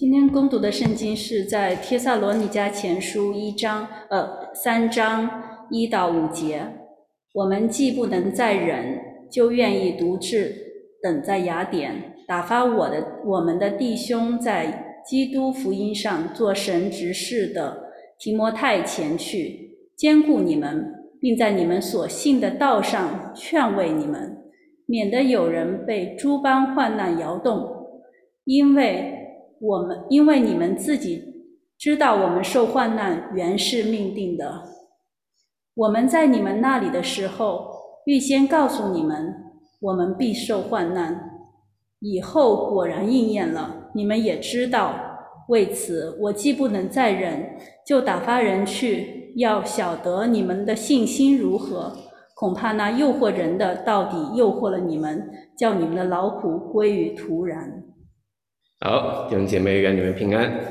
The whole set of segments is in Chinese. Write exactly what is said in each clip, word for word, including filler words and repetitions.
今天攻读的圣经是在帖撒罗尼迦前书一章，呃，三章一到五节。我们既不能再忍，就愿意独自等在雅典，打发我的我们的弟兄在基督福音上做神执事的提摩太前去，兼顾你们，并在你们所信的道上劝慰你们，免得有人被诸般患难摇动，因为我们因为你们自己知道我们受患难原是命定的。我们在你们那里的时候，预先告诉你们，我们必受患难，以后果然应验了，你们也知道。为此，我既不能再忍，就打发人去，要晓得你们的信心如何。恐怕那诱惑人的到底诱惑了你们，叫你们的劳苦归于徒然。 好，弟兄姐妹，愿你们平安。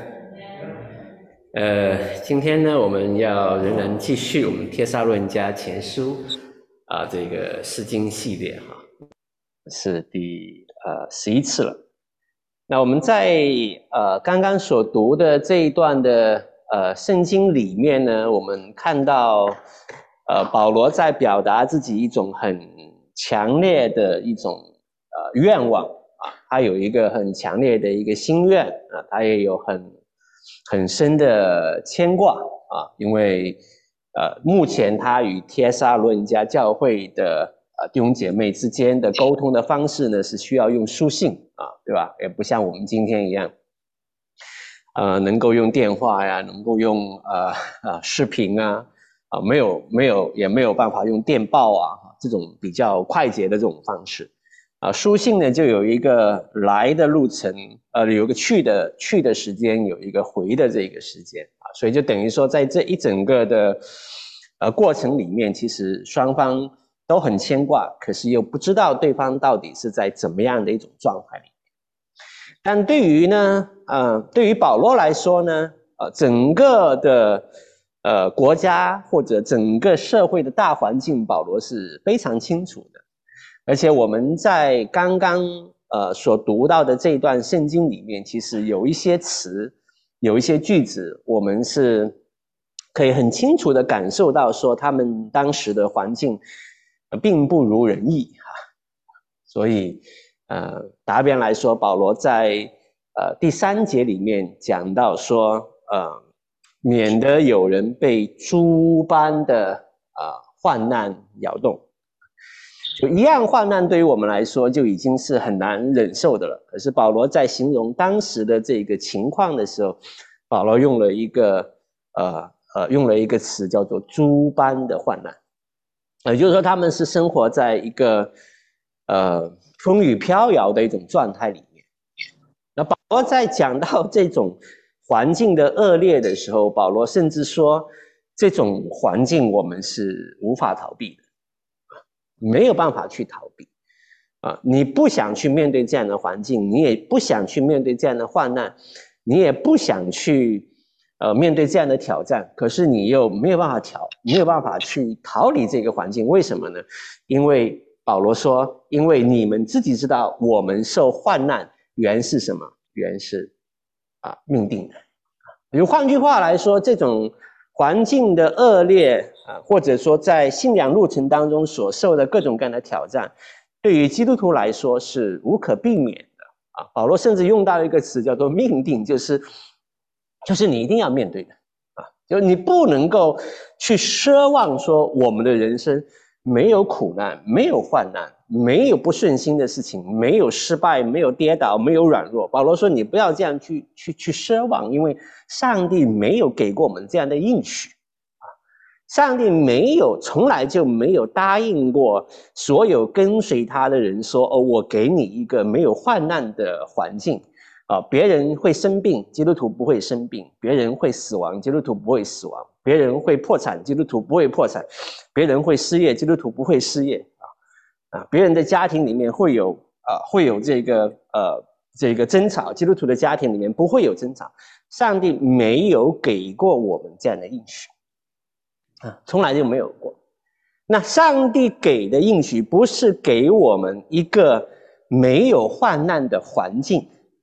呃，今天呢，我们要仍然继续我们帖撒罗尼迦前书啊、呃、这个诗经系列哈，是第呃十一次了。那我们在呃刚刚所读的这一段的呃圣经里面呢，我们看到呃保罗在表达自己一种很强烈的一种呃愿望啊，他有一个很强烈的一个心愿啊，他也有很很深的牵挂啊，因为呃目前他与帖撒罗尼迦教会的呃弟兄姐妹之间的沟通的方式呢，是需要用书信啊，对吧？也不像我们今天一样，呃，能够用电话呀，能够用呃呃视频啊，啊、呃、没有没有也没有办法用电报啊这种比较快捷的这种方式啊、呃，书信呢就有一个来的路程，呃，有一个去的去的时间，有一个回的这个时间啊，所以就等于说在这一整个的呃过程里面，其实双方都很牵挂，可是又不知道对方到底是在怎么样的一种状态里面。但对于呢，呃，对于保罗来说呢，呃，整个的呃国家或者整个社会的大环境，保罗是非常清楚的。而且我们在刚刚呃所读到的这一段圣经里面，其实有一些词，有一些句子，我们是可以很清楚的感受到说，他们当时的环境并不如人意哈，所以呃，答辩来说，保罗在呃第三节里面讲到说，呃，免得有人被诸般的呃患难摇动，就一样患难对于我们来说就已经是很难忍受的了。可是保罗在形容当时的这个情况的时候，保罗用了一个呃呃用了一个词叫做诸般的患难。也就是说，他们是生活在一个呃风雨飘摇的一种状态里面。那保罗在讲到这种环境的恶劣的时候，保罗甚至说，这种环境我们是无法逃避的，没有办法去逃避啊！你不想去面对这样的环境，你也不想去面对这样的患难，你也不想去。呃，面对这样的挑战，可是你又没有办法逃，没有办法去逃离这个环境，为什么呢？因为保罗说，因为你们自己知道，我们受患难原是什么？原是啊命定的。比如换句话来说，这种环境的恶劣啊，或者说在信仰路程当中所受的各种各样的挑战，对于基督徒来说是无可避免的啊。保罗甚至用到一个词叫做命定，就是。就是你一定要面对的啊，就是你不能够去奢望说我们的人生没有苦难，没有患难，没有不顺心的事情，没有失败，没有跌倒，没有软弱。保罗说你不要这样去去去奢望，因为上帝没有给过我们这样的应许啊，上帝没有从来就没有答应过所有跟随他的人说哦，我给你一个没有患难的环境。啊，别人会生病，基督徒不会生病；别人会死亡，基督徒不会死亡；别人会破产，基督徒不会破产；别人会失业，基督徒不会失业。啊啊，别人的家庭里面会有啊会有这个呃这个争吵，基督徒的家庭里面不会有争吵。上帝没有给过我们这样的应许啊，从来就没有过。那上帝给的应许不是给我们一个没有患难的环境。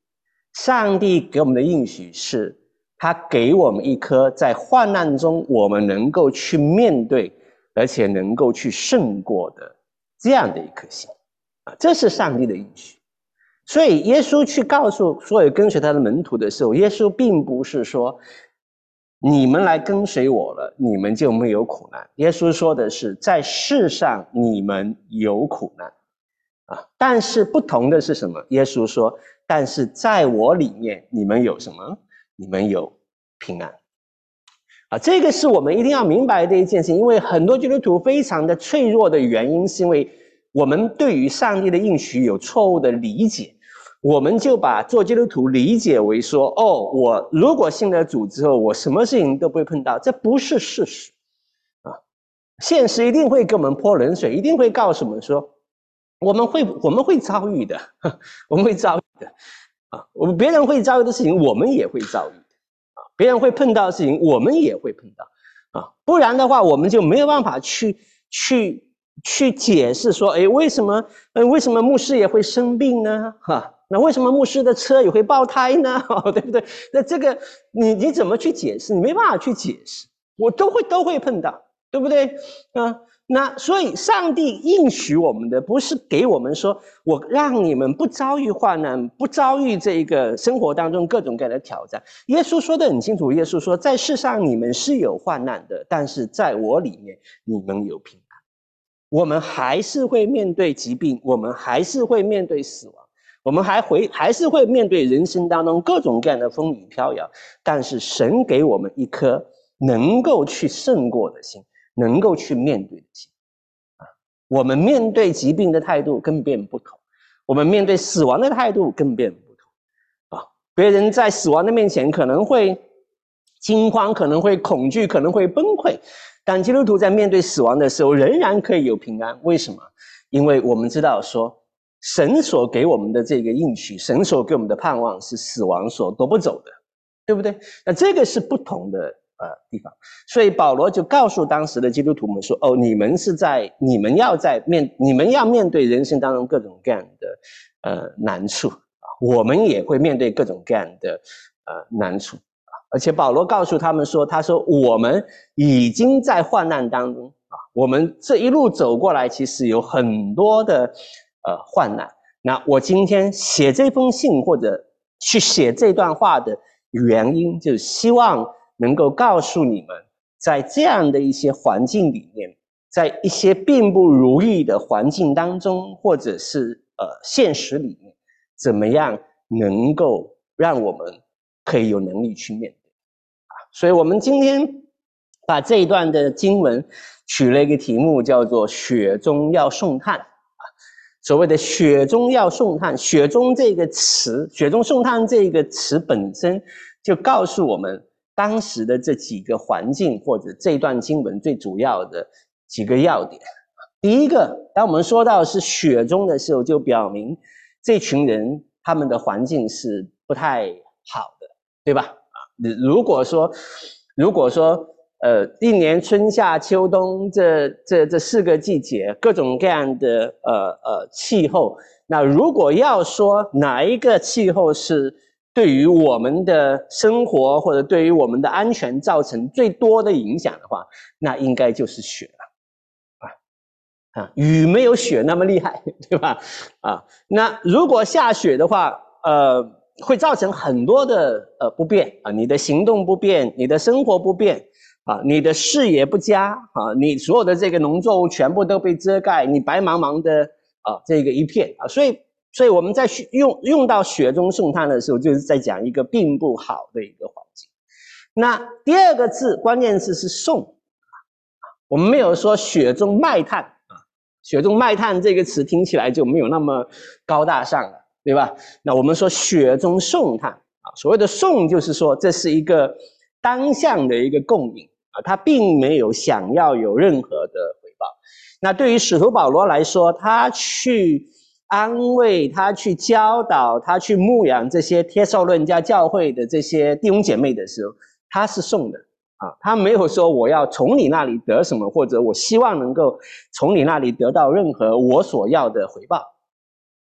上帝给我们的应许是，他给我们一颗在患难中我们能够去面对，而且能够去胜过的这样的一颗心啊，这是上帝的应许。所以耶稣去告诉所有跟随他的门徒的时候，耶稣并不是说你们来跟随我了，你们就没有苦难。耶稣说的是，在世上你们有苦难啊，但是不同的是什么？耶稣说，但是在我里面你们有什么？你们有平安啊，这个是我们一定要明白的一件事情。因为很多基督徒非常的脆弱的原因，是因为我们对于上帝的应许有错误的理解，我们就把做基督徒理解为说，哦，我如果信了主之后，我什么事情都不会碰到，这不是事实啊！现实一定会给我们泼冷水，一定会告诉我们说，我们会我们会遭遇的，我们会遭遇的啊！我们别人会遭遇的事情，我们也会遭遇的啊！别人会碰到的事情，我们也会碰到啊！不然的话，我们就没有办法去去去解释说，哎，为什么呃为什么牧师也会生病呢？哈。那为什么牧师的车也会爆胎呢？哦，对不对？那这个你你怎么去解释？你没办法去解释，我都会都会碰到，对不对？啊，那所以上帝应许我们的，不是给我们说我让你们不遭遇患难，不遭遇这个生活当中各种各样的挑战。耶稣说得很清楚，耶稣说，在世上你们是有患难的，但是在我里面你们有平安。我们还是会面对疾病，我们还是会面对死亡。我们还会还是会面对人生当中各种各样的风雨飘摇，但是神给我们一颗能够去胜过的心，能够去面对的心啊。我们面对疾病的态度跟别人不同，我们面对死亡的态度跟别人不同啊。别人在死亡的面前可能会惊慌，可能会恐惧，可能会崩溃，但基督徒在面对死亡的时候仍然可以有平安。为什么？因为我们知道说，神所给我们的这个应许，神所给我们的盼望是死亡所夺不走的，对不对？那这个是不同的呃地方。所以保罗就告诉当时的基督徒们说，哦，你们是在你们要在面你们要面对人生当中各种各样的呃难处啊，我们也会面对各种各样的呃难处啊。而且保罗告诉他们说，他说我们已经在患难当中啊，我们这一路走过来，其实有很多的呃，患难。那我今天写这封信或者去写这段话的原因，就是希望能够告诉你们，在这样的一些环境里面，在一些并不如意的环境当中，或者是呃现实里面，怎么样能够让我们可以有能力去面对啊？所以我们今天把这一段的经文取了一个题目，叫做“雪中要送炭”。所谓的雪中要送炭，雪中这个词，雪中送炭这个词本身就告诉我们当时的这几个环境，或者这段经文最主要的几个要点。第一个，当我们说到是雪中的时候，就表明这群人他们的环境是不太好的，对吧？啊，如果说，如果说呃，一年春夏秋冬这这这四个季节，各种各样的呃呃气候。那如果要说哪一个气候是对于我们的生活或者对于我们的安全造成最多的影响的话，那应该就是雪了啊啊，雨没有雪那么厉害，对吧？啊，那如果下雪的话，呃，会造成很多的呃不便啊，你的行动不便，你的生活不便。啊，你的视野不佳啊，你所有的这个农作物全部都被遮盖，你白茫茫的啊，这个一片啊，所以，所以我们在用用到雪中送炭的时候，就是在讲一个并不好的一个环境。那第二个字，关键字是送，我们没有说雪中卖炭啊，雪中卖炭这个词听起来就没有那么高大上了，对吧？那我们说雪中送炭啊，所谓的送就是说这是一个当向的一个供应。啊，他并没有想要有任何的回报。那对于使徒保罗来说，他去安慰，他去教导，他去牧养这些帖撒罗尼迦教会的这些弟兄姐妹的时候，他是送的啊，他没有说我要从你那里得什么，或者我希望能够从你那里得到任何我所要的回报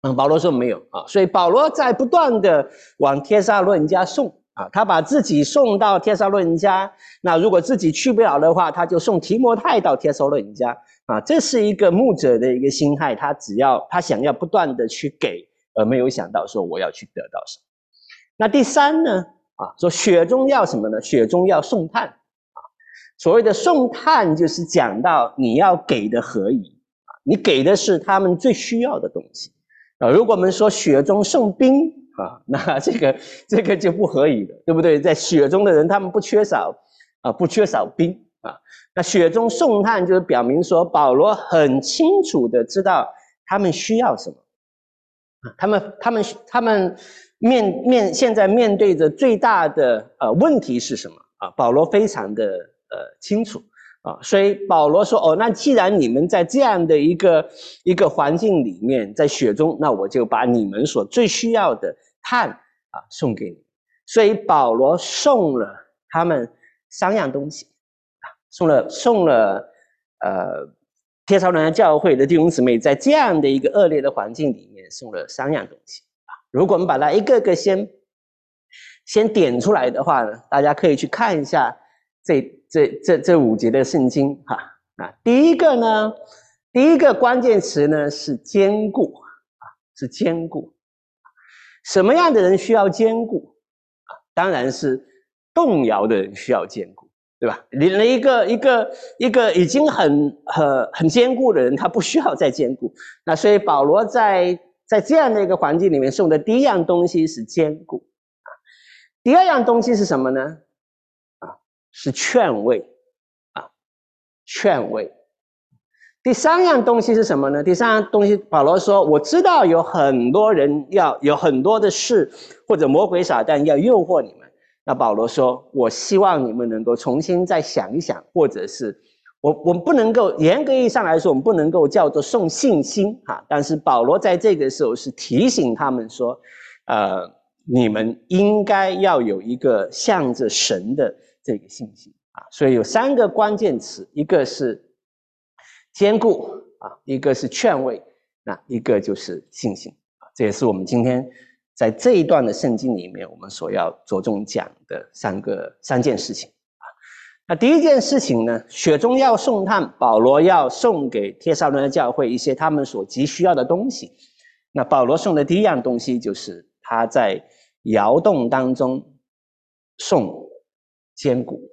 嗯，保罗说没有啊，所以保罗在不断的往帖撒罗尼迦送啊，他把自己送到帖撒罗尼迦，那如果自己去不了的话，他就送提摩太到帖撒罗尼迦啊，这是一个牧者的一个心态，他只要他想要不断的去给，而没有想到说我要去得到什么。那第三呢啊，说雪中要什么呢？雪中要送炭啊，所谓的送炭就是讲到你要给的合宜啊，你给的是他们最需要的东西。啊，如果我们说雪中送冰啊，那这个这个就不合宜了，对不对？在雪中的人，他们不缺少啊，不缺少冰啊。那雪中送炭就是表明说，保罗很清楚的知道他们需要什么，他们他们他们面面现在面对着最大的呃问题是什么啊？保罗非常的呃清楚。啊，所以保罗说：“哦，那既然你们在这样的一个一个环境里面，在雪中，那我就把你们所最需要的炭啊送给你。”所以保罗送了他们三样东西啊，送了送了呃帖撒罗尼迦教会的弟兄姊妹，在这样的一个恶劣的环境里面，送了三样东西啊。如果我们把它一个个先先点出来的话呢，大家可以去看一下这。这这这五节的圣经哈啊，第一个呢，第一个关键词呢是坚固啊，是坚固。什么样的人需要坚固啊？当然是动摇的人需要坚固，对吧？你一个一个一个已经很很很坚固的人，他不需要再坚固。那所以保罗在在这样的一个环境里面送的第一样东西是坚固啊，第二样东西是什么呢？是劝慰啊，劝慰。第三样东西是什么呢？第三样东西，保罗说：“我知道有很多人要有很多的事，或者魔鬼撒旦要诱惑你们。”那保罗说：“我希望你们能够重新再想一想，或者是我我们不能够严格意义上来说，我们不能够叫做送信心哈。但是保罗在这个时候是提醒他们说，呃，你们应该要有一个向着神的。”这个信心啊，所以有三个关键词，一个是坚固啊，一个是劝慰，那一个就是信心啊。这也是我们今天在这一段的圣经里面，我们所要着重讲的三个三件事情啊。那第一件事情呢，雪中要送炭，保罗要送给帖撒罗尼迦教会一些他们所急需要的东西。那保罗送的第一样东西就是他在窑洞当中送坚固，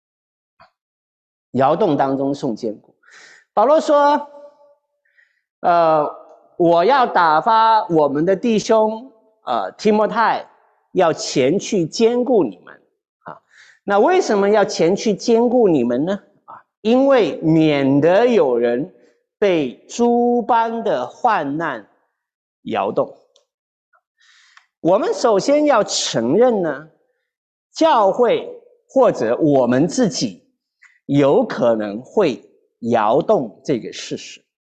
窑洞当中送坚固。保罗说：“呃，我要打发我们的弟兄，呃，提摩太要前去坚固你们啊。那为什么要前去坚固你们呢？啊，因为免得有人被诸般的患难摇动。我们首先要承认呢，教会。”或者我们自己有可能会摇动这个事实，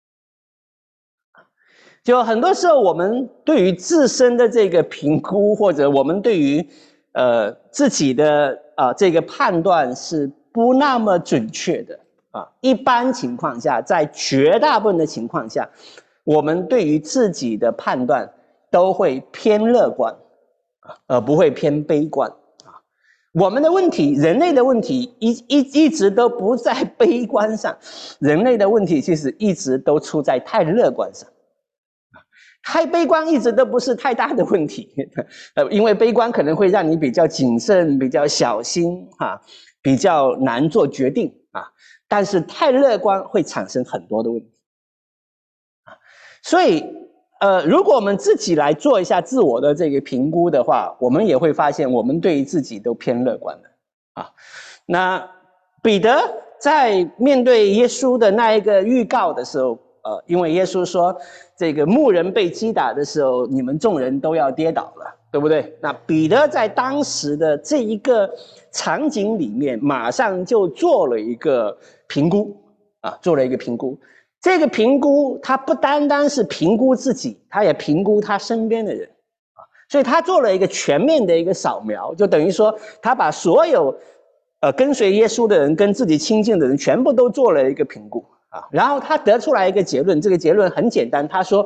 就很多时候我们对于自身的这个评估，或者我们对于呃自己的啊、呃、这个判断是不那么准确的啊。一般情况下，在绝大部分的情况下，我们对于自己的判断都会偏乐观啊，而不会偏悲观。我们的问题，人类的问题一一一直都不在悲观上，人类的问题其实一直都出在太乐观上。太悲观一直都不是太大的问题，呃，因为悲观可能会让你比较谨慎、比较小心哈，比较难做决定啊。但是太乐观会产生很多的问题啊，所以。呃，如果我们自己来做一下自我的这个评估的话，我们也会发现，我们对于自己都偏乐观的啊。那彼得在面对耶稣的那一个预告的时候，呃，因为耶稣说，这个牧人被击打的时候，你们众人都要跌倒了，对不对？那彼得在当时的这一个场景里面，马上就做了一个评估啊，做了一个评估。这个评估，他不单单是评估自己，他也评估他身边的人啊，所以他做了一个全面的一个扫描，就等于说，他把所有呃跟随耶稣的人跟自己亲近的人全部都做了一个评估啊，然后他得出来一个结论，这个结论很简单，他说，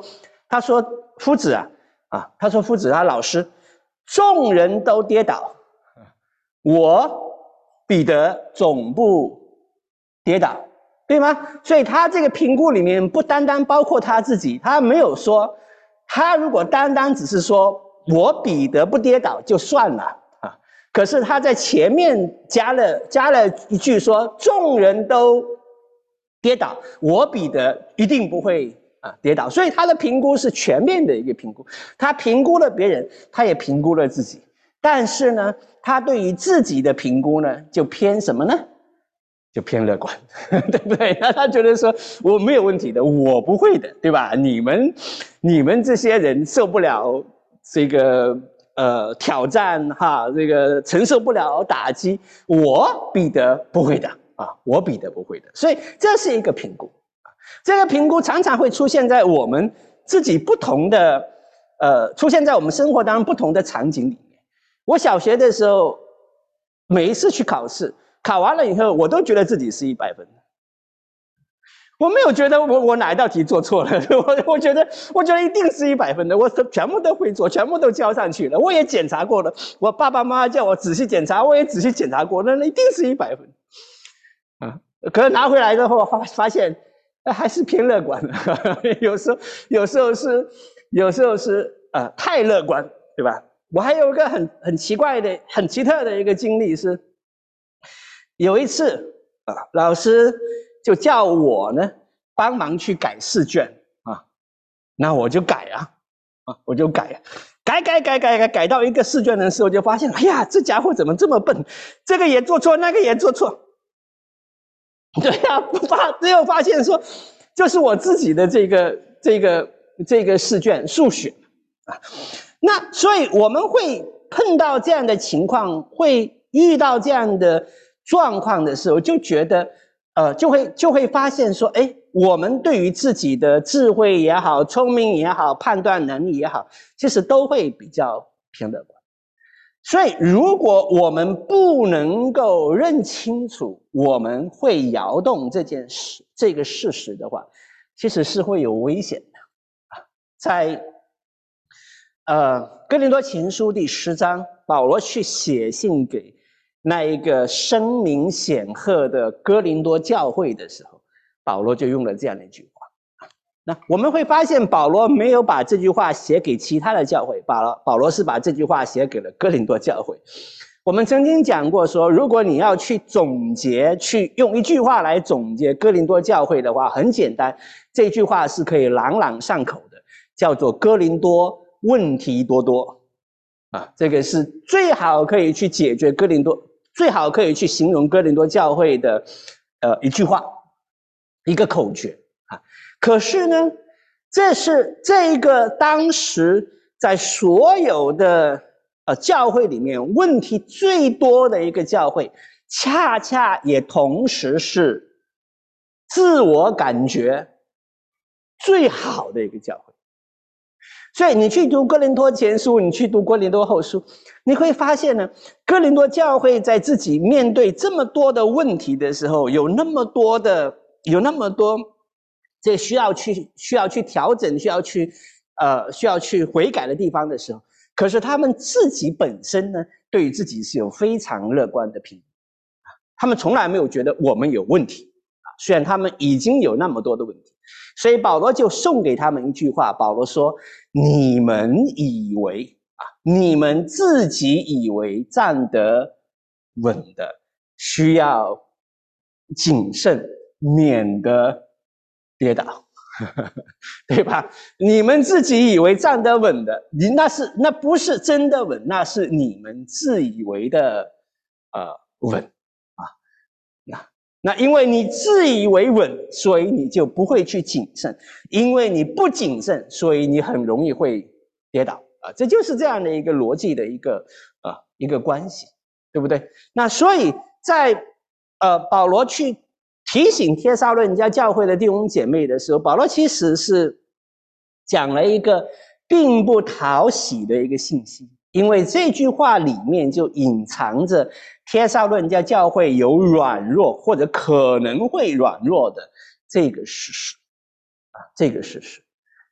他说夫子啊啊，他说夫子啊老师，众人都跌倒，我彼得总不跌倒，对吗？所以他这个评估里面不单单包括他自己，他没有说，他如果单单只是说我彼得不跌倒就算了啊，可是他在前面加了加了一句说众人都跌倒，我彼得一定不会啊跌倒，所以他的评估是全面的一个评估，他评估了别人，他也评估了自己，但是呢，他对于自己的评估呢，就偏什么呢？就偏乐观，对不对？那他觉得说我没有问题的，我不会的，对吧？你们你们这些人受不了这个呃挑战哈，这个承受不了打击，我彼得不会的啊，我彼得不会的。所以这是一个评估，这个评估常常会出现在我们自己不同的呃，出现在我们生活当中不同的场景里面。我小学的时候，每一次去考试。考完了以后，我都觉得自己是一百分，我没有觉得我我哪一道题做错了，我我觉得我觉得一定是一百分的，我全部都会做，全部都交上去了，我也检查过了，我爸爸妈妈叫我仔细检查，我也仔细检查过，那一定是一百分，啊，可是拿回来之后发发现还是偏乐观的，有时候有时候是有时候是呃太乐观，对吧？我还有一个很很奇怪的、很奇特的一个经历是。有一次啊，老师就叫我呢帮忙去改试卷啊，那我就改啊，啊我就改啊，改改改改改改到一个试卷的时候，就发现，哎呀，这家伙怎么这么笨？这个也做错，那个也做错。对呀，不发只有发现说，就是我自己的这个这个这个试卷数学啊，那所以我们会碰到这样的情况，会遇到这样的。状况的时候，就觉得，呃，就会就会发现说，哎，我们对于自己的智慧也好、聪明也好、判断能力也好，其实都会比较偏乐观。所以，如果我们不能够认清楚我们会摇动这件事、这个事实的话，其实是会有危险的啊。在呃哥林多前书第十章，保罗去写信给。那一个声名显赫的哥林多教会的时候，保罗就用了这样的一句话。那我们会发现，保罗没有把这句话写给其他的教会，保罗保罗是把这句话写给了哥林多教会。我们曾经讲过说，如果你要去总结，去用一句话来总结哥林多教会的话，很简单，这句话是可以朗朗上口的，叫做哥林多问题多多啊，这个是最好可以去解决哥林多。最好可以去形容哥林多教会的，呃，一句话，一个口诀啊。可是呢，这是这个当时在所有的呃教会里面问题最多的一个教会，恰恰也同时是自我感觉最好的一个教会。所以你去读哥林多前书，你去读哥林多后书，你会发现呢，哥林多教会在自己面对这么多的问题的时候，有那么多的，有那么多这需要去需要去调整，需要去呃需要去悔改的地方的时候，可是他们自己本身呢，对于自己是有非常乐观的评估，他们从来没有觉得我们有问题啊，虽然他们已经有那么多的问题。所以保罗就送给他们一句话，保罗说：你们以为啊，你们自己以为站得稳的，需要谨慎，免得跌倒，对吧？你们自己以为站得稳的，你那是那不是真的稳，那是你们自以为的呃稳啊，那。那因为你自以为稳，所以你就不会去谨慎；因为你不谨慎，所以你很容易会跌倒啊！这就是这样的一个逻辑的一个啊一个关系，对不对？那所以在呃保罗去提醒帖撒罗尼迦教会的弟兄姐妹的时候，保罗其实是讲了一个并不讨喜的一个信息，因为这句话里面就隐藏着帖撒罗尼迦教会有软弱或者可能会软弱的这个事实啊，这个事实。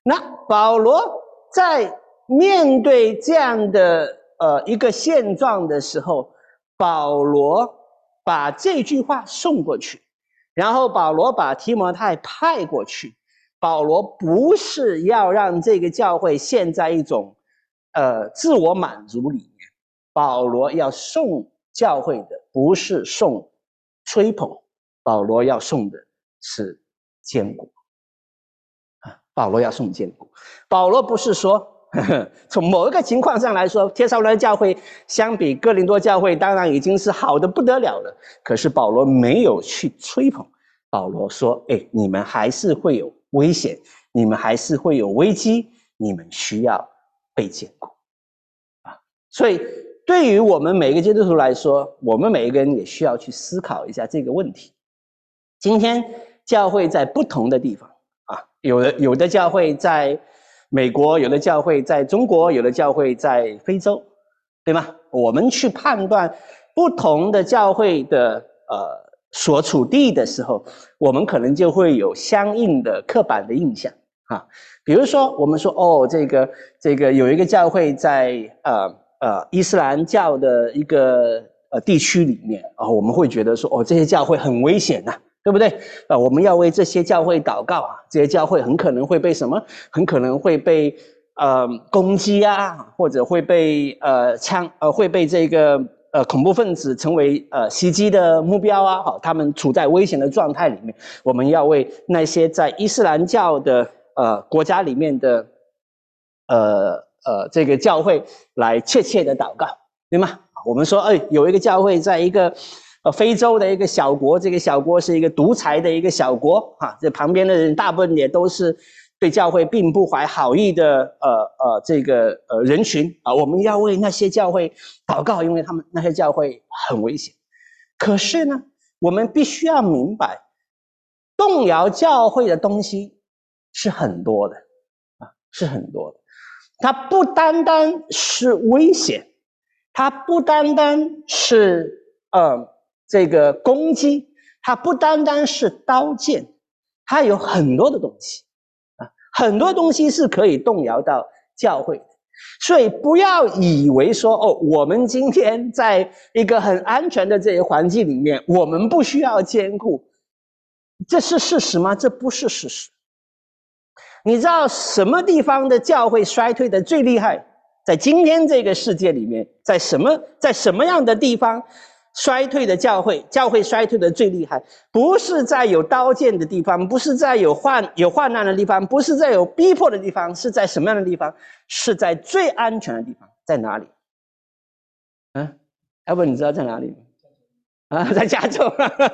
那保罗在面对这样的呃一个现状的时候，保罗把这句话送过去，然后保罗把提摩太派过去。保罗不是要让这个教会陷在一种呃自我满足里面，保罗要送教会的不是送吹捧，保罗要送的是坚固。保罗要送坚固。保罗不是说呵呵从某一个情况上来说，帖撒罗尼迦教会相比哥林多教会当然已经是好的不得了了，可是保罗没有去吹捧。保罗说，哎，你们还是会有危险，你们还是会有危机，你们需要被坚固啊！所以对于我们每一个基督徒来说，我们每一个人也需要去思考一下这个问题。今天教会在不同的地方啊，有的有的教会在美国，有的教会在中国，有的教会在非洲，对吗？我们去判断不同的教会的呃所处地的时候，我们可能就会有相应的刻板的印象啊。比如说，我们说哦，这个这个有一个教会在呃呃伊斯兰教的一个呃地区里面啊、哦，我们会觉得说哦，这些教会很危险呐、啊，对不对？啊、呃，我们要为这些教会祷告啊，这些教会很可能会被什么？很可能会被呃攻击啊，或者会被呃枪呃会被这个。呃，恐怖分子成为呃袭击的目标啊，好，他们处在危险的状态里面，我们要为那些在伊斯兰教的呃国家里面的呃呃这个教会来切切的祷告，对吗？我们说，哎，有一个教会在一个呃非洲的一个小国，这个小国是一个独裁的一个小国啊，这旁边的人大部分也都是对教会并不怀好意的呃呃这个呃人群啊，我们要为那些教会祷告，因为他们那些教会很危险。可是呢，我们必须要明白，动摇教会的东西是很多的啊，是很多的。它不单单是危险，它不单单是呃这个攻击，它不单单是刀剑，它有很多的东西。很多东西是可以动摇到教会的，所以不要以为说哦，我们今天在一个很安全的这个环境里面，我们不需要坚固，这是事实吗？这不是事实。你知道什么地方的教会衰退的最厉害？在今天这个世界里面，在什么在什么样的地方衰退的教会，教会衰退的最厉害，不是在有刀剑的地方，不是在有患有患难的地方，不是在有逼迫的地方，是在什么样的地方？是在最安全的地方，在哪里？嗯，要不你知道在哪里吗？啊，在加州，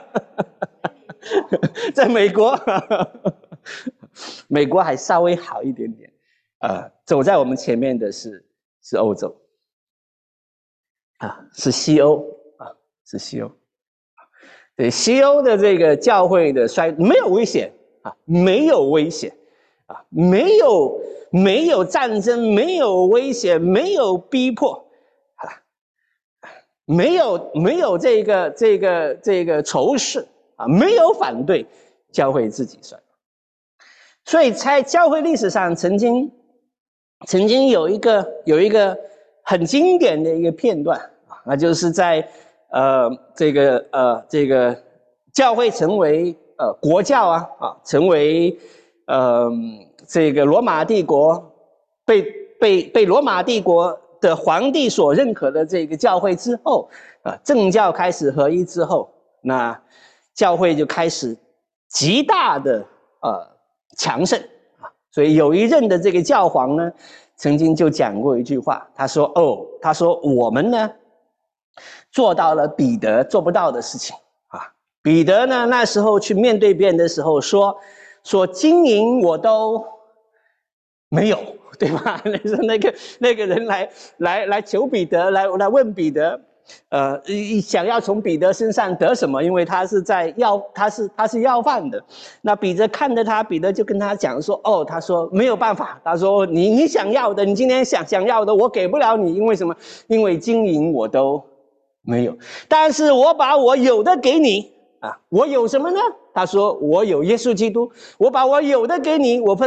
在美国，美国还稍微好一点点。呃，走在我们前面的是是欧洲，啊，是西欧。是西欧，对西欧的这个教会的衰没有危险啊，没有危险啊，没有没有战争，没有危险，没有逼迫啊，没有没有这个这个这个仇视啊，没有反对，教会自己衰。所以在教会历史上曾经曾经有一个有一个很经典的一个片段啊，那就是在。呃，这个呃，这个教会成为呃国教啊啊，成为呃这个罗马帝国被被被罗马帝国的皇帝所认可的这个教会之后啊，政教开始合一之后，那教会就开始极大的呃强盛啊。所以有一任的这个教皇呢，曾经就讲过一句话，他说：“哦，他说我们呢。”做到了彼得做不到的事情啊！彼得呢，那时候去面对别人的时候说：“说金银我都没有，对吧？”那是那个那个人来来来求彼得，来来问彼得，呃，想要从彼得身上得什么？因为他是在要，他是他是要饭的。那彼得看着他，彼得就跟他讲说：“哦，他说没有办法，他说你你想要的，你今天想想要的，我给不了你，因为什么？因为金银我都。”没有，但是我把我有的给你啊！我有什么呢？他说我有耶稣基督，我把我有的给你，我份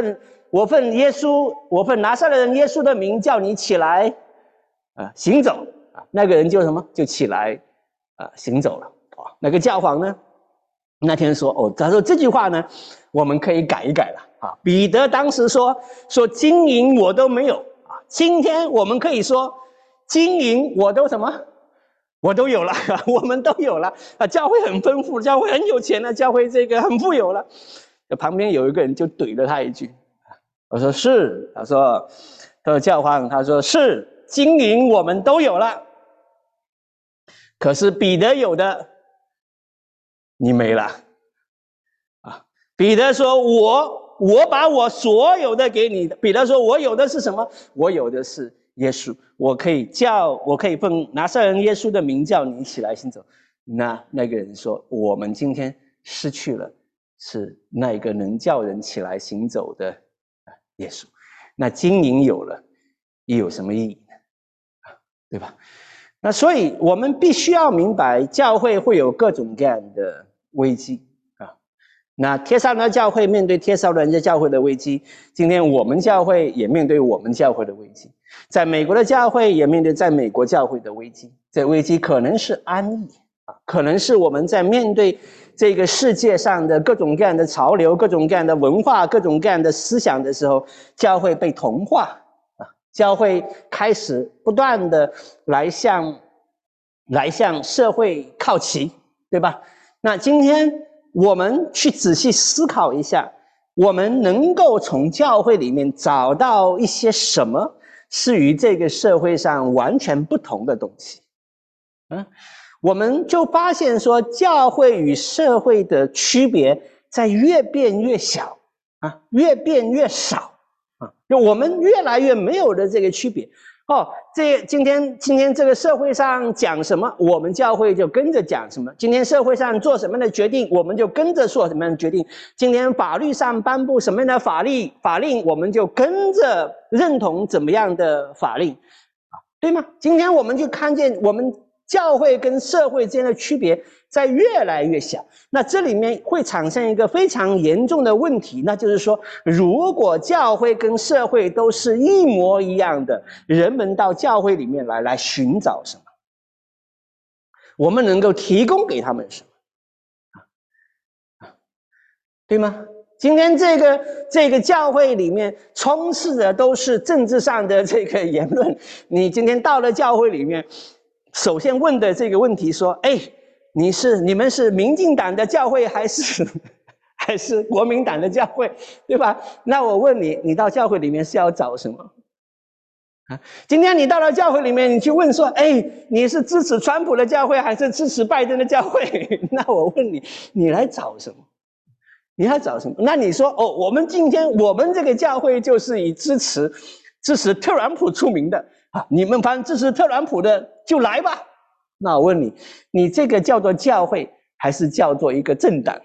我奉耶稣，我奉拿撒勒人耶稣的名叫你起来，啊，行走啊。那个人就什么？就起来，啊，行走了啊。那个教皇呢，那天说哦，他说这句话呢，我们可以改一改了啊。彼得当时说说金银我都没有啊，今天我们可以说金银我都什么？我都有了，我们都有了啊！教会很丰富，教会很有钱了，教会这个很富有了。旁边有一个人就怼了他一句，我说是，他说，他说教皇，他说是，金银我们都有了，可是彼得有的你没了啊！彼得说我我把我所有的给你，彼得说我有的是什么？我有的是耶稣，我可以叫，我可以奉拿撒勒人耶稣的名叫你起来行走。那那个人说，我们今天失去了是那一个能叫人起来行走的耶稣。那金银有了，又有什么意义呢？对吧？那所以我们必须要明白，教会会有各种各样的危机啊。那帖撒罗尼迦教会面对帖撒罗尼迦教会的危机，今天我们教会也面对我们教会的危机。在美国的教会也面对在美国教会的危机，这危机可能是安逸啊，可能是我们在面对这个世界上的各种各样的潮流、各种各样的文化、各种各样的思想的时候，教会被同化啊，教会开始不断的来向来向社会靠齐，对吧？那今天我们去仔细思考一下，我们能够从教会里面找到一些什么是与这个社会上完全不同的东西，嗯，我们就发现说，教会与社会的区别在越变越小啊，越变越少啊，就我们越来越没有了这个区别。哦，这今天今天这个社会上讲什么，我们教会就跟着讲什么；今天社会上做什么样的决定，我们就跟着做什么样的决定；今天法律上颁布什么样的法律法令，我们就跟着认同怎么样的法令，啊，对吗？今天我们就看见我们教会跟社会之间的区别在越来越小，那这里面会产生一个非常严重的问题，那就是说，如果教会跟社会都是一模一样的，人们到教会里面来来寻找什么？我们能够提供给他们什么？对吗？今天这个这个教会里面充斥的都是政治上的这个言论，你今天到了教会里面，首先问的这个问题说，哎，你是你们是民进党的教会还是还是国民党的教会，对吧？那我问你，你到教会里面是要找什么啊？今天你到了教会里面，你去问说，哎，你是支持川普的教会还是支持拜登的教会？那我问你，你来找什么？你来找什么？那你说，哦，我们今天我们这个教会就是以支持支持特朗普出名的啊，你们反正支持特朗普的就来吧。那我问你，你这个叫做教会还是叫做一个政党？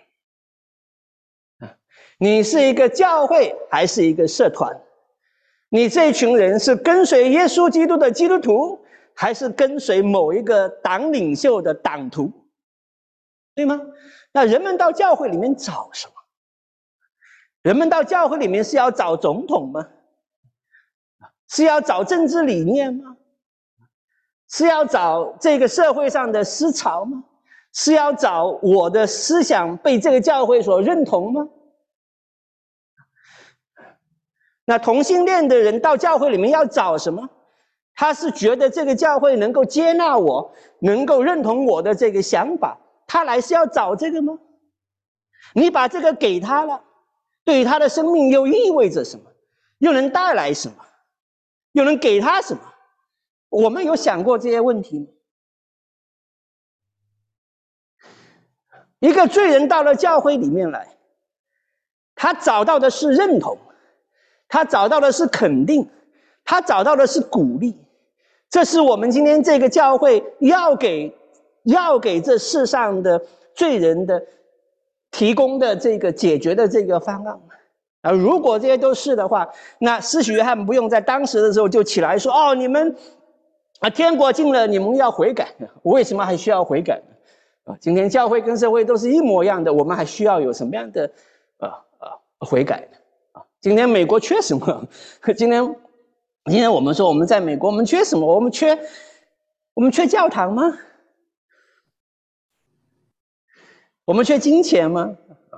你是一个教会还是一个社团？你这群人是跟随耶稣基督的基督徒，还是跟随某一个党领袖的党徒？对吗？那人们到教会里面找什么？人们到教会里面是要找总统吗？是要找政治理念吗？是要找这个社会上的思潮吗？是要找我的思想被这个教会所认同吗？那同性恋的人到教会里面要找什么？他是觉得这个教会能够接纳我，能够认同我的这个想法，他来是要找这个吗？你把这个给他了，对于他的生命又意味着什么？又能带来什么？又能给他什么？我们有想过这些问题吗？一个罪人到了教会里面来，他找到的是认同，他找到的是肯定，他找到的是鼓励。这是我们今天这个教会要给要给这世上的罪人的提供的这个解决的这个方案啊。如果这些都是的话，那施洗约翰不用在当时的时候就起来说，哦，你们啊，天国近了，你们要悔改。我为什么还需要悔改呢？啊，今天教会跟社会都是一模一样的，我们还需要有什么样的呃呃悔改呢？啊， 今天美国缺什么？今天，今天我们说我们在美国，我们缺什么？我们缺，我们缺教堂吗？我们缺金钱吗？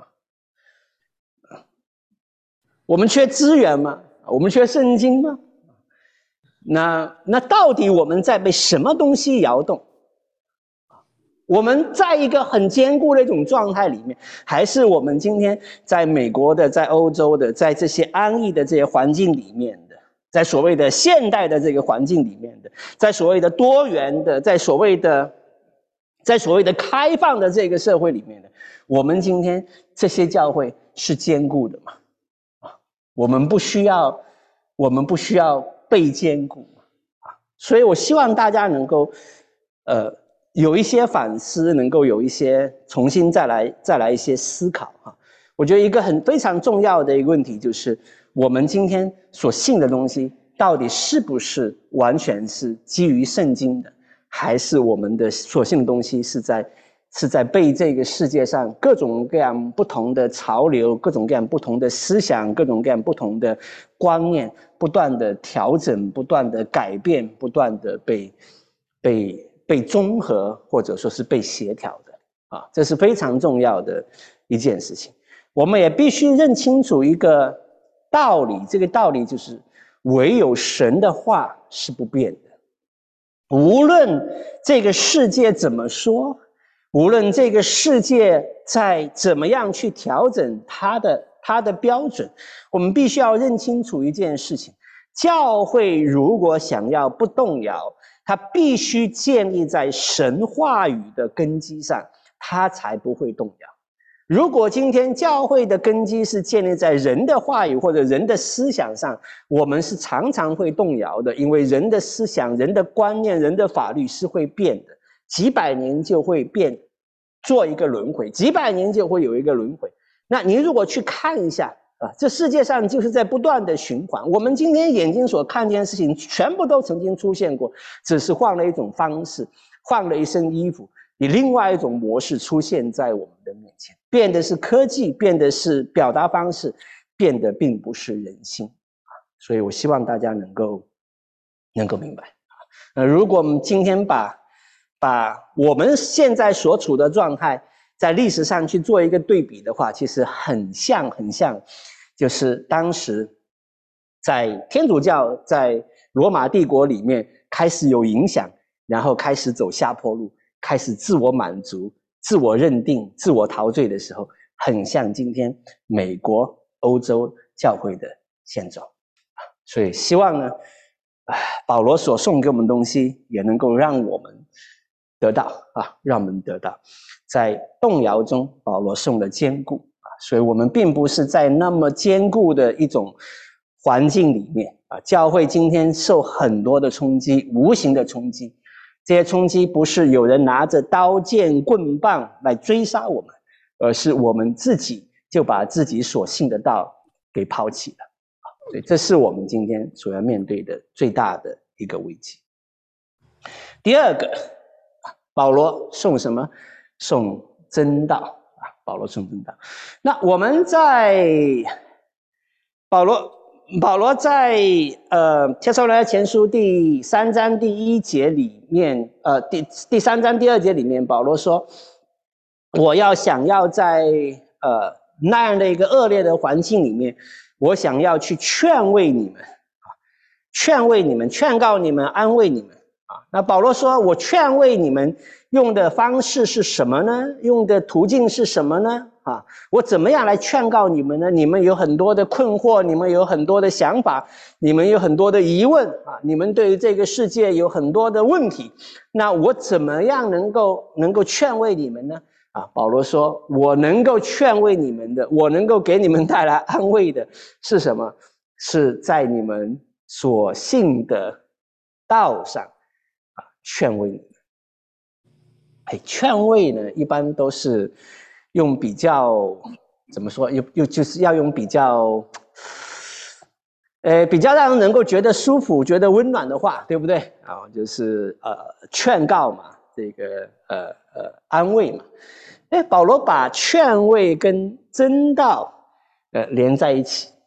我们缺资源吗？我们缺圣经吗？那那到底我们在被什么东西摇动？我们在一个很坚固的一种状态里面，还是我们今天在美国的、在欧洲的、在这些安逸的这些环境里面的，在所谓的现代的这个环境里面的，在所谓的多元的，在所谓的在所谓的开放的这个社会里面的，我们今天这些教会是坚固的吗？啊，我们不需要，我们不需要被坚固啊，所以我希望大家能够，呃。有一些反思，能够有一些重新再来再来一些思考哈。我觉得一个很非常重要的一个问题就是，我们今天所信的东西到底是不是完全是基于圣经的，还是我们的所信的东西是在是在被这个世界上各种各样不同的潮流、各种各样不同的思想、各种各样不同的观念不断的调整、不断的改变、不断的被被。被综合或者说是被协调的啊，这是非常重要的一件事情。我们也必须认清楚一个道理，这个道理就是唯有神的话是不变的。无论这个世界怎么说，无论这个世界在怎么样去调整它的它的标准，我们必须要认清楚一件事情：教会如果想要不动摇，它必须建立在神话语的根基上，它才不会动摇。如果今天教会的根基是建立在人的话语或者人的思想上，我们是常常会动摇的，因为人的思想、人的观念、人的法律是会变的，几百年就会变，做一个轮回，几百年就会有一个轮回。那你如果去看一下啊，这世界上就是在不断的循环。我们今天眼睛所看见的事情，全部都曾经出现过，只是换了一种方式，换了一身衣服，以另外一种模式出现在我们的面前。变的是科技，变的是表达方式，变的并不是人心啊。所以我希望大家能够能够明白啊。呃，如果我们今天把把我们现在所处的状态，在历史上去做一个对比的话，其实很像很像，就是当时在天主教在罗马帝国里面开始有影响，然后开始走下坡路，开始自我满足、自我认定、自我陶醉的时候，很像今天美国、欧洲教会的现状。所以希望呢，保罗所送给我们的东西也能够让我们得到啊，让我们得到。在动摇中，保罗送了坚固啊，所以我们并不是在那么坚固的一种环境里面啊。教会今天受很多的冲击，无形的冲击，这些冲击不是有人拿着刀剑棍棒来追杀我们，而是我们自己就把自己所信的道给抛弃了啊。所以这是我们今天所要面对的最大的一个危机。第二个，保罗送什么？送真道啊！保罗送真道。那我们在保罗保罗在呃帖撒罗尼迦前书第三章第一节里面，呃第第三章第二节里面，保罗说：“我要想要在呃那样的一个恶劣的环境里面，我想要去劝慰你们啊，劝慰你们，劝告你们，安慰你们啊。”那保罗说：“我劝慰你们。”用的方式是什么呢？用的途径是什么呢？啊，我怎么样来劝告你们呢？你们有很多的困惑，你们有很多的想法，你们有很多的疑问啊，你们对于这个世界有很多的问题。那我怎么样能够能够劝慰你们呢？啊，保罗说，我能够劝慰你们的，我能够给你们带来安慰的是什么？是在你们所信的道上啊，劝慰你们。哎，劝慰呢，一般都是用比较怎么说？又又就是要用比较，呃，比较让人能够觉得舒服、觉得温暖的话，对不对？啊，就是呃劝告嘛，这个呃呃安慰嘛。哎，保罗把劝慰跟真道呃连在一起，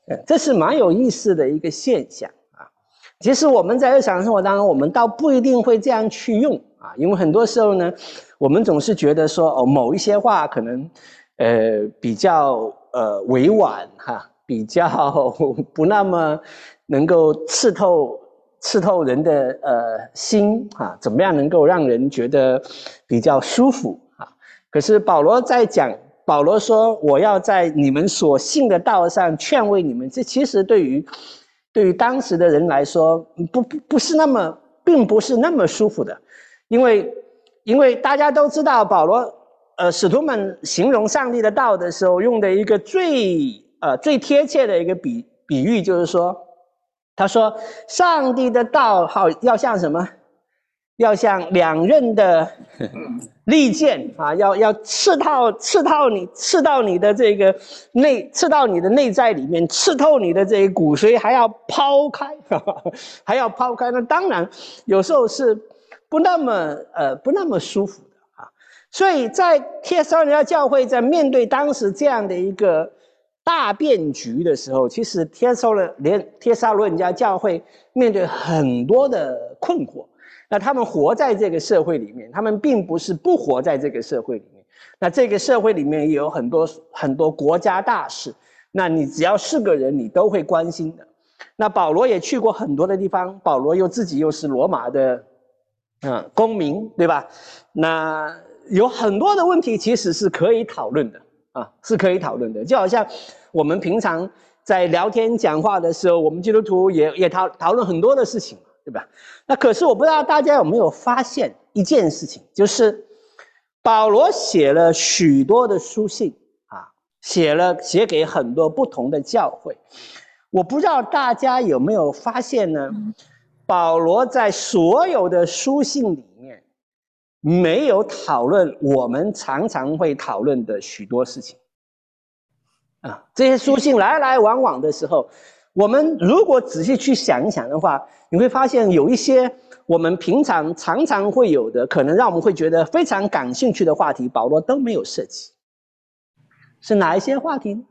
这是蛮有意思的一个现象啊。其实我们在日常生活当中，我们倒不一定会这样去用啊，因为很多时候呢，我们总是觉得说哦，某一些话可能呃比较呃委婉哈、啊，比较不那么能够刺透刺透人的呃心啊，怎么样能够让人觉得比较舒服啊？可是保罗在讲。保罗说：“我要在你们所信的道上劝慰你们。”这其实对于对于当时的人来说，不不不是那么，并不是那么舒服的，因为因为大家都知道，保罗呃使徒们形容上帝的道的时候，用的一个最呃最贴切的一个比比喻，就是说，他说上帝的道好要像什么？要像两刃的利剑啊，要要刺透刺透你刺到你的这个内刺到你的内在里面，刺透你的这个骨髓，还要抛开，呵呵还要抛开。那当然有时候是不那么呃不那么舒服的啊。所以在帖撒罗尼迦教会在面对当时这样的一个大变局的时候，其实帖撒罗连帖撒罗尼迦教会面对很多的困惑。那他们活在这个社会里面，他们并不是不活在这个社会里面。那这个社会里面也有很多很多国家大事，那你只要是个人，你都会关心的。那保罗也去过很多的地方，保罗又自己又是罗马的，嗯，公民，对吧？那有很多的问题其实是可以讨论的啊，是可以讨论的。就好像我们平常在聊天讲话的时候，我们基督徒也也讨讨论很多的事情。对吧？那可是我不知道大家有没有发现一件事情，就是保罗写了许多的书信啊，写了写给很多不同的教会。我不知道大家有没有发现呢？保罗在所有的书信里面，没有讨论我们常常会讨论的许多事情啊。这些书信来来往往的时候，我们如果仔细去想一想的话，你会发现有一些我们平常常常会有的，可能让我们会觉得非常感兴趣的话题，保罗都没有涉及。是哪一些话题呢？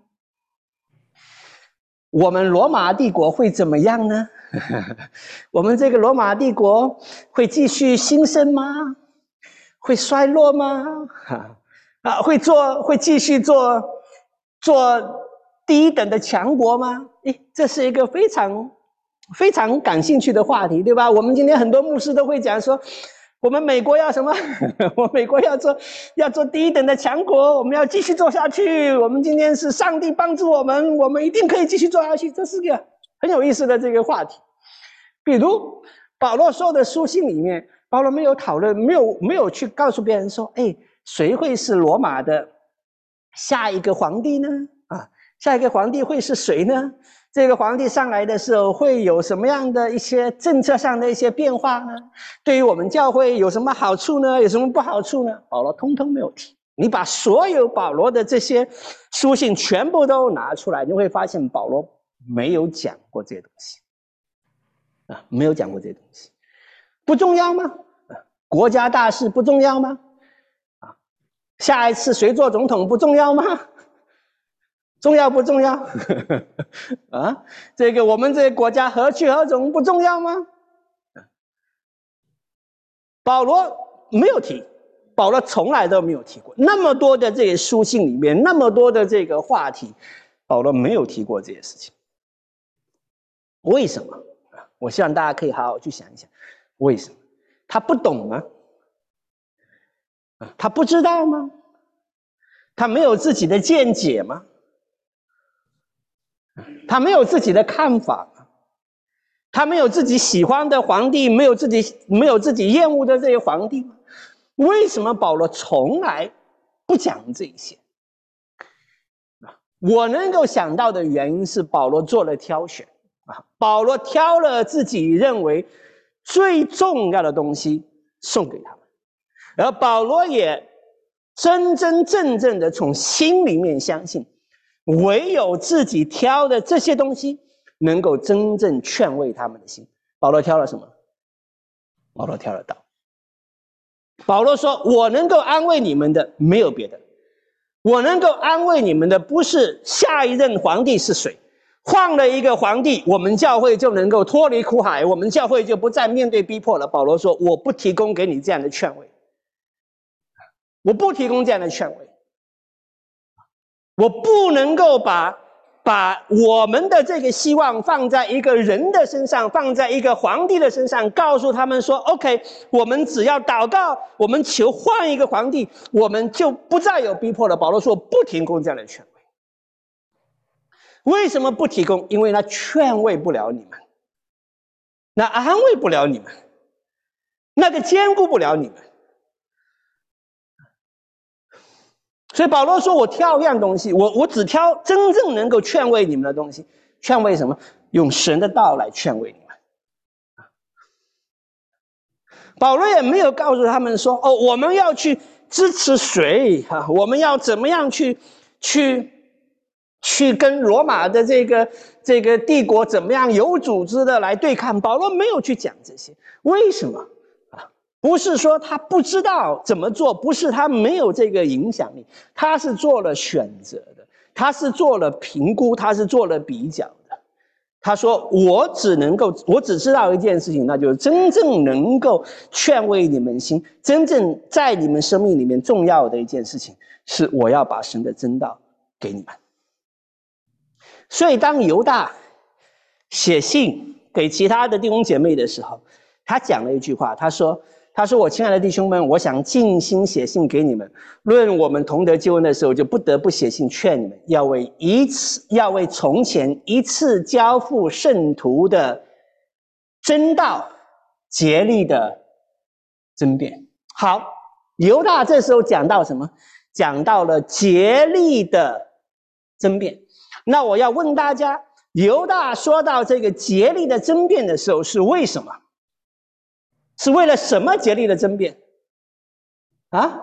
我们罗马帝国会怎么样呢？我们这个罗马帝国会继续兴盛吗？会衰落吗？啊，会做会继续做做第一等的强国吗？诶，这是一个非常非常感兴趣的话题，对吧？我们今天很多牧师都会讲说，我们美国要什么？我美国要做要做第一等的强国，我们要继续做下去。我们今天是上帝帮助我们，我们一定可以继续做下去。这是个很有意思的这个话题。比如保罗说的书信里面，保罗没有讨论，没有没有去告诉别人说，哎，谁会是罗马的下一个皇帝呢？啊，下一个皇帝会是谁呢？这个皇帝上来的时候会有什么样的一些政策上的一些变化呢？对于我们教会有什么好处呢？有什么不好处呢？保罗通通没有提。你把所有保罗的这些书信全部都拿出来，你会发现保罗没有讲过这些东西啊，没有讲过这些东西。不重要吗？国家大事不重要吗？啊，下一次谁做总统不重要吗？重要不重要？啊，这个我们这个国家何去何从不重要吗？保罗没有提，保罗从来都没有提过。那么多的这些书信里面，那么多的这个话题，保罗没有提过这些事情。为什么？我希望大家可以好好去想一想，为什么？他不懂吗？他不知道吗？他没有自己的见解吗？他没有自己的看法吗？他没有自己喜欢的皇帝，没有自己没有自己厌恶的这些皇帝吗？为什么保罗从来不讲这些？我能够想到的原因是保罗做了挑选啊，保罗挑了自己认为最重要的东西送给他们，而保罗也真真正正的从心里面相信，唯有自己挑的这些东西能够真正劝慰他们的心。保罗挑了什么？保罗挑了道。保罗说，我能够安慰你们的没有别的，我能够安慰你们的不是下一任皇帝是谁， 换了一个皇帝，我们教会就能够脱离苦海，我们教会就不再面对逼迫了。保罗说：“我不提供给你这样的劝慰，我不提供这样的劝慰，我不能够把把我们的这个希望放在一个人的身上，放在一个皇帝的身上，告诉他们说 ：‘OK， 我们只要祷告，我们求换一个皇帝，我们就不再有逼迫了。’保罗说：‘不提供这样的劝慰。’为什么不提供？因为他劝慰不了你们，那安慰不了你们，那个兼顾不了你们。所以保罗说：“我挑一样东西，我我只挑真正能够劝慰你们的东西。劝慰什么？用神的道来劝慰你们。”保罗也没有告诉他们说：“哦，我们要去支持谁啊？我们要怎么样去去。”去跟罗马的这个这个帝国怎么样有组织的来对抗？保罗没有去讲这些，为什么啊？不是说他不知道怎么做，不是他没有这个影响力，他是做了选择的，他是做了评估，他是做了比较的。他说：“我只能够，我只知道一件事情，那就是真正能够劝慰你们心，真正在你们生命里面重要的一件事情，是我要把神的真道给你们。”所以当犹大写信给其他的弟兄姐妹的时候，他讲了一句话，他说他说我亲爱的弟兄们，我想尽心写信给你们，论我们同得救恩的时候，就不得不写信劝你们，要为一次要为从前一次交付圣徒的真道竭力的争辩。好，犹大这时候讲到什么？讲到了竭力的争辩。那我要问大家，犹大说到这个竭力的争辩的时候，是为什么？是为了什么竭力的争辩？啊？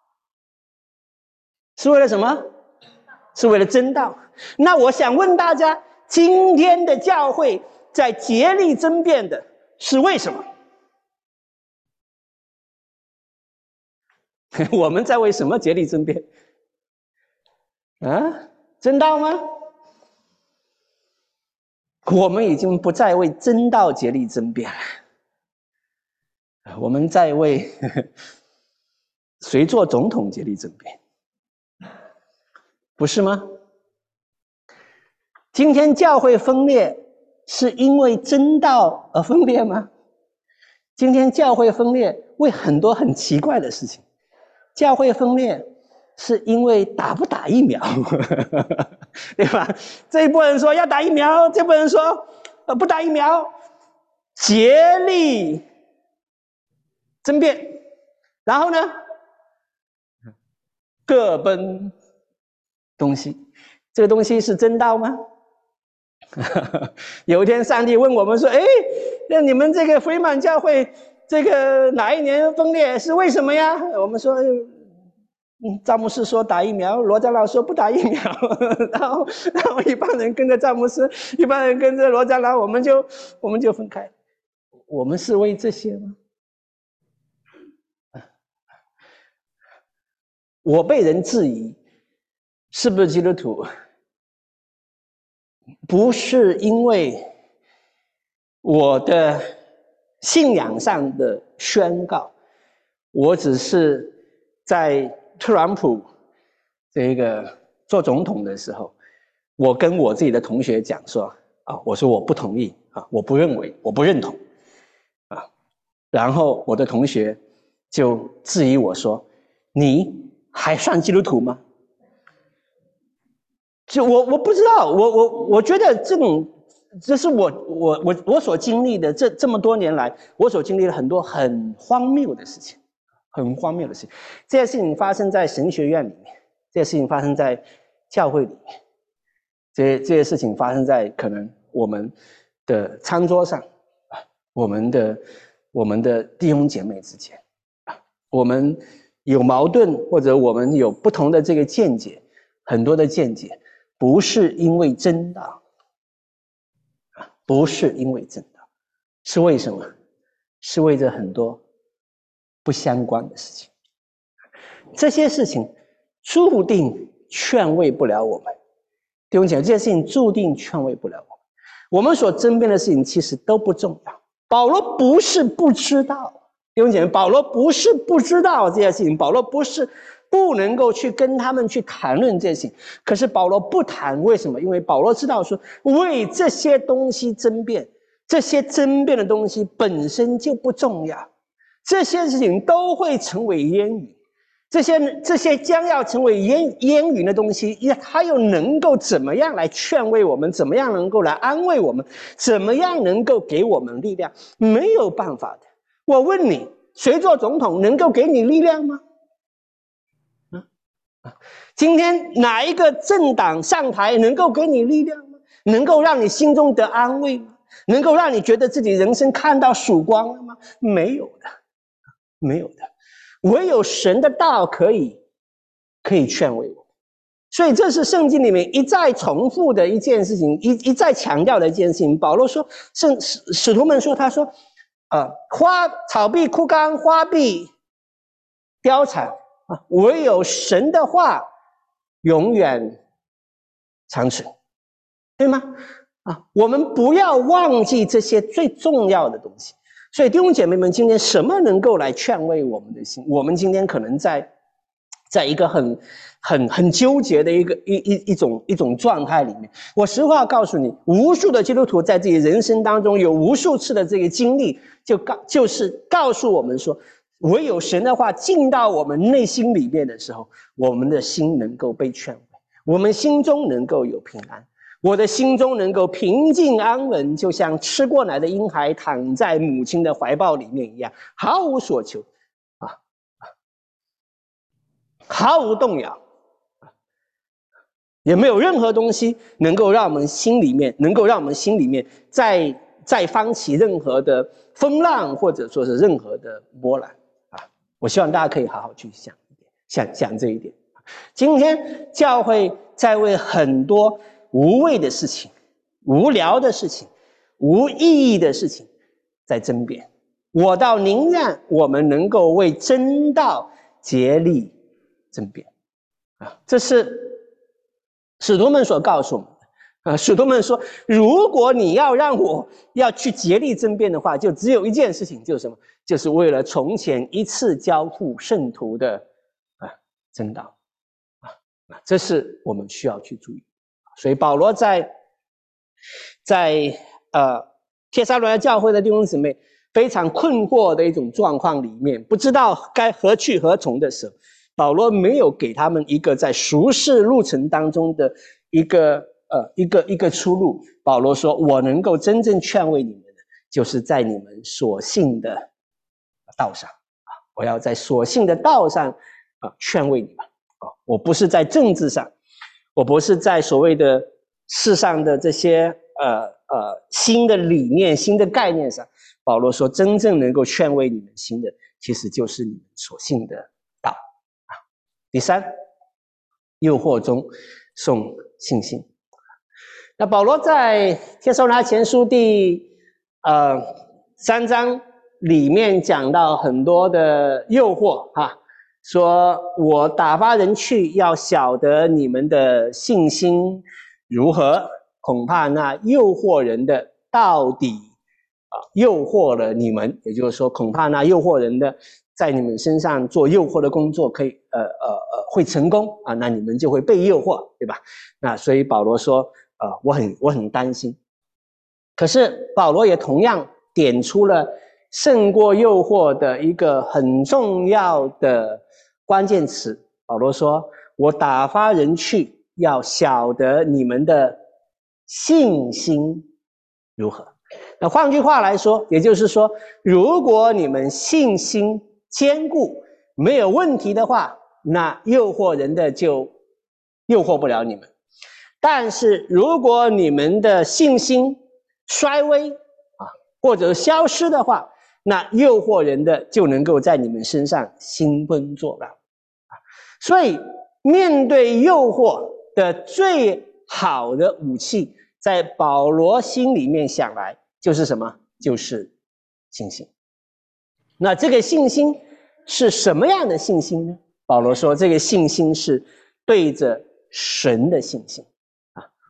是为了什么？是为了真道。那我想问大家，今天的教会在竭力争辩的是为什么？我们在为什么竭力争辩？啊？真道吗？我们已经不再为真道竭力争辩了，我们在为呵呵谁做总统竭力争辩，不是吗？今天教会分裂是因为真道而分裂吗？今天教会分裂为很多很奇怪的事情，教会分裂是因为打不打疫苗，对吧？这一部分人说要打疫苗，这部分人说呃不打疫苗，竭力争辩，然后呢，各奔东西。这个东西是真道吗？有一天上帝问我们说：“哎，那你们这个肥满教会这个哪一年分裂是为什么呀？”我们说。嗯，赵牧师说打疫苗，罗长老说不打疫苗，然后然后一帮人跟着赵牧师，一帮人跟着罗长老，我们就我们就分开。我们是为这些吗？我被人质疑是不是基督徒，不是因为我的信仰上的宣告，我只是在特朗普这个做总统的时候，我跟我自己的同学讲说啊，我说我不同意啊，我不认为，我不认同啊，然后我的同学就质疑我说，你还算基督徒吗？就我我不知道，我我我觉得这种，这是我我我我所经历的这这么多年来，我所经历了很多很荒谬的事情。很荒谬的事情，这些事情发生在神学院里面，这些事情发生在教会里面，这些这些事情发生在可能我们的餐桌上，啊，我们的我们的弟兄姐妹之间，啊，我们有矛盾或者我们有不同的这个见解，很多的见解不是因为真道，啊，不是因为真道，是为什么？是为着很多不相关的事情，这些事情注定劝慰不了我们， 弟兄姐妹，这些事情注定劝慰不了我们。我们所争辩的事情其实都不重要。保罗不是不知道，弟兄姐妹，保罗不是不知道这些事情，保罗不是不能够去跟他们去谈论这些事情。可是保罗不谈，为什么？因为保罗知道说，为这些东西争辩，这些争辩的东西本身就不重要，这些事情都会成为烟云。这些这些将要成为烟烟云的东西，它又能够怎么样来劝慰我们？怎么样能够来安慰我们？怎么样能够给我们力量？没有办法的。我问你，谁做总统能够给你力量吗？啊，今天哪一个政党上台能够给你力量吗？能够让你心中得安慰吗？能够让你觉得自己人生看到曙光了吗？没有的，没有的。唯有神的道可以可以劝慰我。所以这是圣经里面一再重复的一件事情，一一再强调的一件事情。保罗说，圣使使徒们说，他说呃花草必枯干，花必凋残啊，唯有神的话永远长存，对吗？啊，我们不要忘记这些最重要的东西。所以弟兄姐妹们，今天什么能够来劝慰我们的心？我们今天可能在在一个很很很纠结的一个一一一种一种状态里面。我实话告诉你，无数的基督徒在自己人生当中有无数次的这个经历，就告就是告诉我们说，唯有神的话进到我们内心里面的时候，我们的心能够被劝慰，我们心中能够有平安。我的心中能够平静安稳，就像吃过奶的婴孩躺在母亲的怀抱里面一样，毫无所求啊，毫无动摇，也没有任何东西能够让我们心里面能够让我们心里面再再翻起任何的风浪，或者说是任何的波澜啊！我希望大家可以好好去想一点，想想这一点。今天教会在为很多无谓的事情、无聊的事情、无意义的事情在争辩，我倒宁愿我们能够为真道竭力争辩啊！这是使徒们所告诉我们的啊！使徒们说，如果你要让我要去竭力争辩的话，就只有一件事情，就是什么？就是为了从前一次交付圣徒的啊真道啊！这是我们需要去注意。所以保罗在在呃帖撒罗尼迦教会的弟兄姊妹非常困惑的一种状况里面，不知道该何去何从的时候，保罗没有给他们一个在俗世路程当中的一个呃一个一个出路。保罗说，我能够真正劝慰你们的，就是在你们所信的道上啊，我要在所信的道上啊劝慰你们啊，我不是在政治上。我不是在所谓的世上的这些呃呃新的理念、新的概念上。保罗说，真正能够劝慰你们心的，其实就是你们所信的道啊。第三，诱惑中送信心。那保罗在帖撒罗尼迦前书第呃三章里面讲到很多的诱惑啊。说我打发人去，要晓得你们的信心如何，恐怕那诱惑人的到底啊诱惑了你们，也就是说，恐怕那诱惑人的在你们身上做诱惑的工作可以呃呃呃会成功啊，那你们就会被诱惑，对吧？那所以保罗说，呃，我很我很担心。可是保罗也同样点出了胜过诱惑的一个很重要的关键词。保罗说，我打发人去，要晓得你们的信心如何。那换句话来说，也就是说，如果你们信心坚固，没有问题的话，那诱惑人的就诱惑不了你们。但是如果你们的信心衰微啊，或者消失的话，那诱惑人的就能够在你们身上兴风作浪啊。所以面对诱惑的最好的武器，在保罗心里面想来就是什么？就是信心。那这个信心是什么样的信心呢？保罗说，这个信心是对着神的信心啊。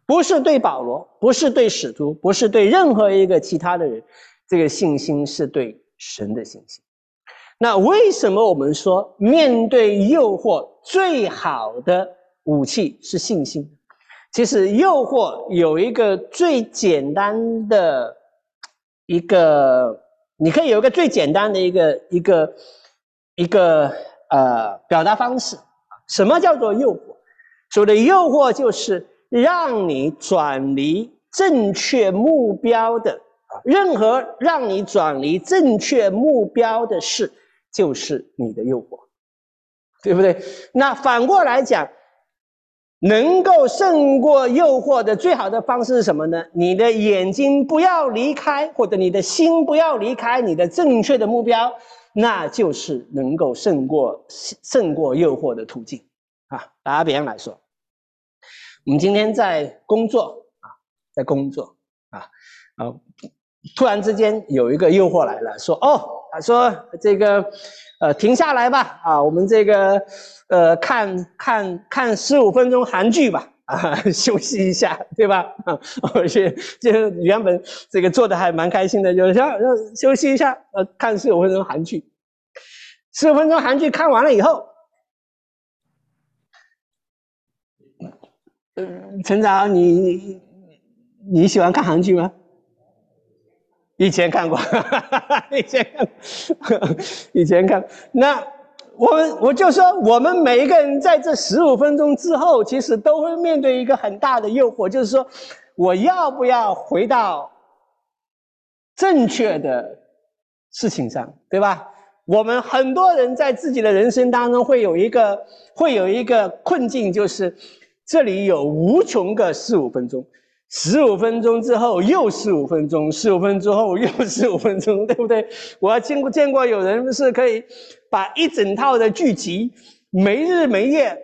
不是对保罗，不是对使徒，不是对任何一个其他的人，这个信心是对神的信心。那为什么我们说面对诱惑最好的武器是信心？其实诱惑有一个最简单的一个，你可以有一个最简单的一个一个一个呃表达方式。什么叫做诱惑？所谓的诱惑就是让你转离正确目标的，任何让你转离正确目标的事，就是你的诱惑，对不对？那反过来讲，能够胜过诱惑的最好的方式是什么呢？你的眼睛不要离开，或者你的心不要离开你的正确的目标，那就是能够胜过胜过诱惑的途径啊。打个比方来说，我们今天在工作啊，在工作啊，啊，突然之间有一个诱惑来了，说哦，他说这个呃停下来吧，啊，我们这个呃看看看十五分钟韩剧吧，啊，休息一下，对吧？啊，而且就原本这个做的还蛮开心的，就是要休息一下，呃，看十五分钟韩剧，十五分钟韩剧看完了以后。嗯，陈长，你你喜欢看韩剧吗？以前看过，以前看，以前看。那我们我就说，我们每一个人在这十五分钟之后，其实都会面对一个很大的诱惑，就是说，我要不要回到正确的事情上，对吧？我们很多人在自己的人生当中会有一个会有一个困境，就是这里有无穷个十五分钟，十五分钟之后又十五分钟，十五分钟后又十五分钟，对不对？我还见过见过有人是可以把一整套的剧集没日没夜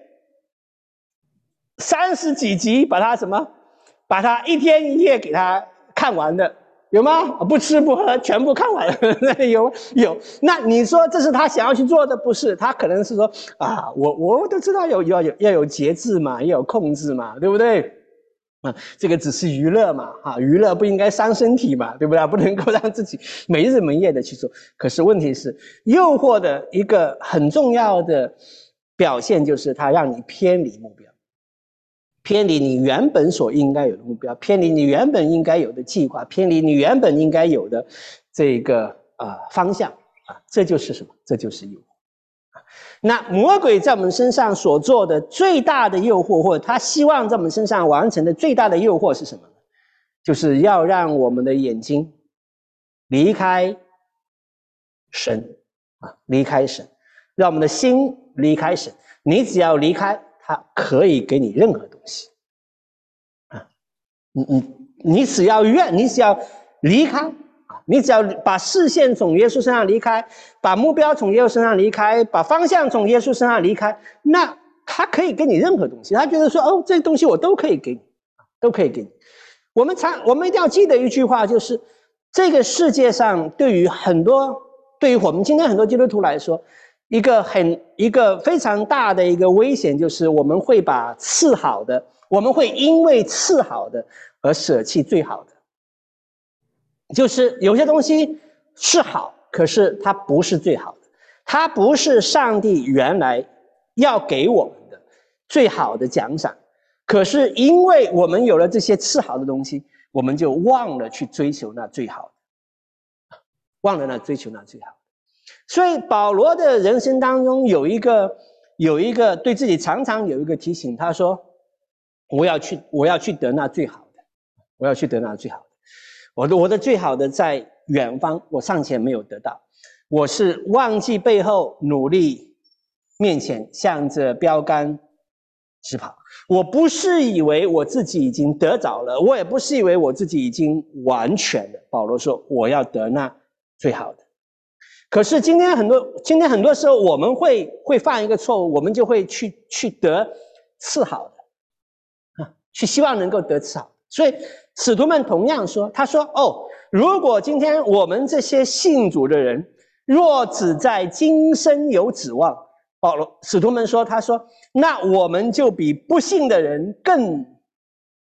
三十几集把它什么，把它一天一夜给它看完的。有吗？不吃不喝全部看完了，有有。那你说这是他想要去做的？不是，他可能是说啊，我我都知道有要有要有节制嘛，要有控制嘛，对不对？啊，这个只是娱乐嘛，哈，娱乐不应该伤身体嘛，对不对？不能够让自己没日没夜的去做。可是问题是，诱惑的一个很重要的表现就是它让你偏离目标。偏离你原本所应该有的目标，偏离你原本应该有的计划，偏离你原本应该有的这个啊、呃、方向啊，这就是什么？这就是诱惑。那魔鬼在我们身上所做的最大的诱惑，或者他希望在我们身上完成的最大的诱惑是什么呢？就是要让我们的眼睛离开神啊，离开神，让我们的心离开神。你只要离开，他可以给你任何东西啊，你你你只要愿，你只要离开啊，你只要把视线从耶稣身上离开，把目标从耶稣身上离开，把方向从耶稣身上离开，那他可以给你任何东西。他觉得说，哦，这东西我都可以给你，都可以给你。我们常我们一定要记得一句话，就是这个世界上对于很多，对于我们今天很多基督徒来说，一个很一个非常大的一个危险，就是我们会把次好的，我们会因为次好的而舍弃最好的。就是有些东西是好，可是它不是最好的，它不是上帝原来要给我们的最好的奖赏。可是因为我们有了这些次好的东西，我们就忘了去追求那最好的，忘了那追求那最好的。所以保罗的人生当中有一个有一个对自己常常有一个提醒，他说我要去我要去得那最好的，我要去得那最好的。我的我的最好的在远方，我尚且没有得到，我是忘记背后，努力面前，向着标杆直跑。我不是以为我自己已经得着了，我也不是以为我自己已经完全了。保罗说我要得那最好的。可是今天很多今天很多时候我们会会犯一个错误，我们就会去去得次好的啊，去希望能够得次好的。所以使徒们同样说，他说哦，如果今天我们这些信主的人若只在今生有指望，保罗使徒们说，他说那我们就比不信的人更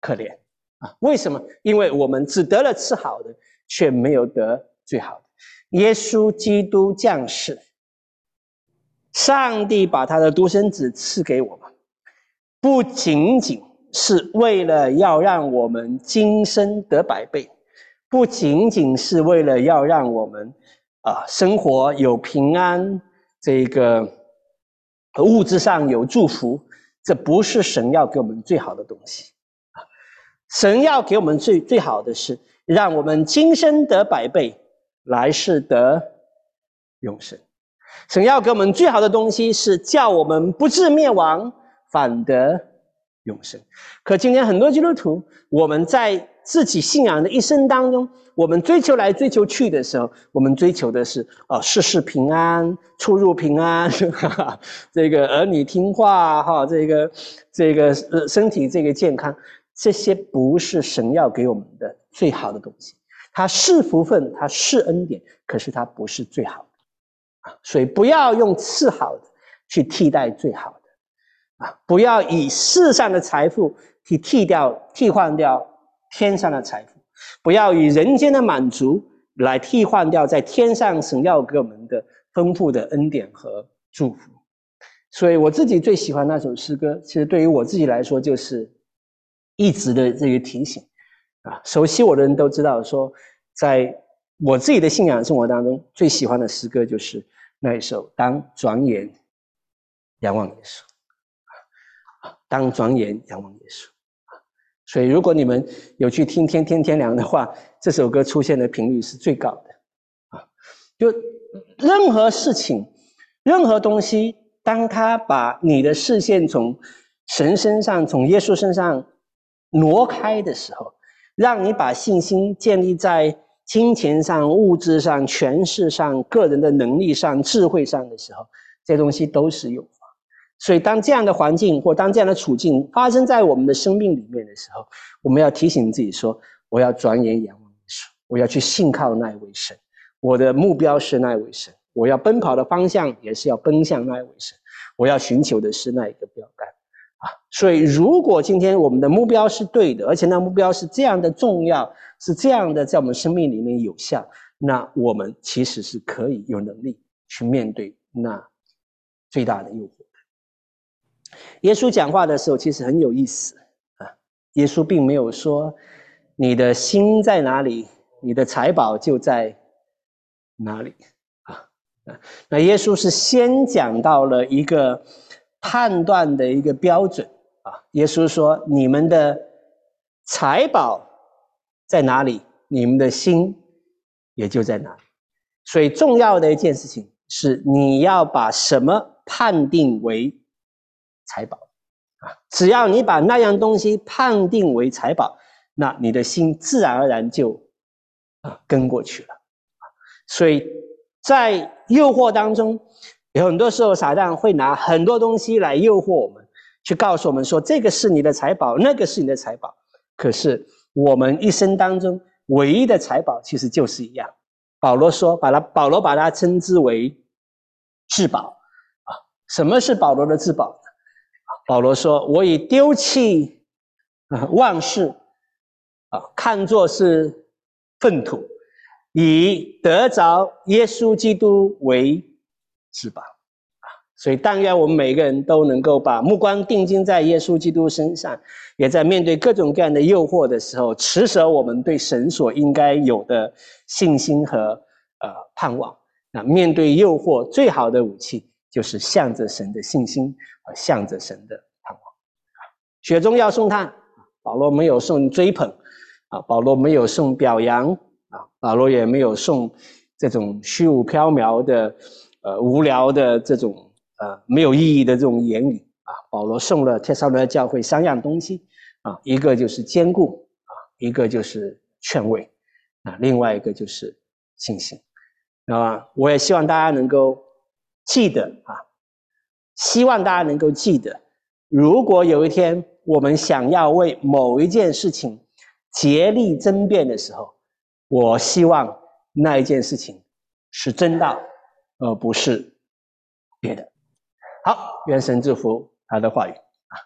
可怜啊！为什么？因为我们只得了次好的，却没有得最好的。耶稣基督降世，上帝把他的独生子赐给我们，不仅仅是为了要让我们今生得百倍，不仅仅是为了要让我们啊生活有平安，这个物质上有祝福，这不是神要给我们最好的东西啊！神要给我们最最好的是让我们今生得百倍，来世得永生。神要给我们最好的东西是叫我们不至灭亡，反得永生。可今天很多基督徒，我们在自己信仰的一生当中，我们追求来追求去的时候，我们追求的是啊、哦、事事平安，出入平安，哈哈，这个儿女听话哈，这个这个呃身体这个健康，这些不是神要给我们的最好的东西。它是福分，它是恩典，可是它不是最好的啊！所以不要用次好的去替代最好的啊！不要以世上的财富去替掉、替换掉天上的财富，不要以人间的满足来替换掉在天上神要给我们的丰富的恩典和祝福。所以我自己最喜欢那首诗歌，其实对于我自己来说，就是一直的这个提醒。啊，熟悉我的人都知道说，在我自己的信仰生活当中，最喜欢的诗歌就是那一首《当转眼仰望耶稣》啊，当转眼仰望耶稣啊。所以，如果你们有去听《天天天凉》的话，这首歌出现的频率是最高的啊。就任何事情、任何东西，当他把你的视线从神身上、从耶稣身上挪开的时候，让你把信心建立在金钱上、物质上、权势上、个人的能力上、智慧上的时候，这些东西都是诱惑。所以当这样的环境或当这样的处境发生在我们的生命里面的时候，我们要提醒自己说，我要转眼仰望耶稣，我要去信靠那一位神，我的目标是那一位神，我要奔跑的方向也是要奔向那一位神，我要寻求的是那一个标杆啊！所以如果今天我们的目标是对的，而且那目标是这样的重要，是这样的在我们生命里面有效，那我们其实是可以有能力去面对那最大的诱惑的。耶稣讲话的时候其实很有意思啊，耶稣并没有说你的心在哪里，你的财宝就在哪里啊。那耶稣是先讲到了一个判断的一个标准啊，耶稣说你们的财宝在哪里，你们的心也就在哪里。所以重要的一件事情是你要把什么判定为财宝啊？只要你把那样东西判定为财宝，那你的心自然而然就啊跟过去了啊。所以在诱惑当中，有很多时候撒旦会拿很多东西来诱惑我们，去告诉我们说这个是你的财宝，那个是你的财宝。可是我们一生当中唯一的财宝其实就是一样，保罗说把它保罗把它称之为至宝啊。什么是保罗的至宝呢？保罗说我以丢弃啊万事啊看作是粪土，以得着耶稣基督为至宝啊。所以但愿我们每个人都能够把目光定睛在耶稣基督身上，也在面对各种各样的诱惑的时候，持守我们对神所应该有的信心和呃盼望。那面对诱惑最好的武器就是向着神的信心和向着神的盼望。雪中要送炭，保罗没有送追捧啊，保罗没有送表扬啊，保罗也没有送这种虚无缥缈的呃无聊的这种呃没有意义的这种言语啊。保罗送了帖撒罗尼迦教会三样东西啊，一个就是坚固啊，一个就是劝慰啊，另外一个就是信心。那么我也希望大家能够记得啊，希望大家能够记得，如果有一天我们想要为某一件事情竭力争辩的时候，我希望那一件事情是真道，而不是别的。好，愿神祝福他的话语。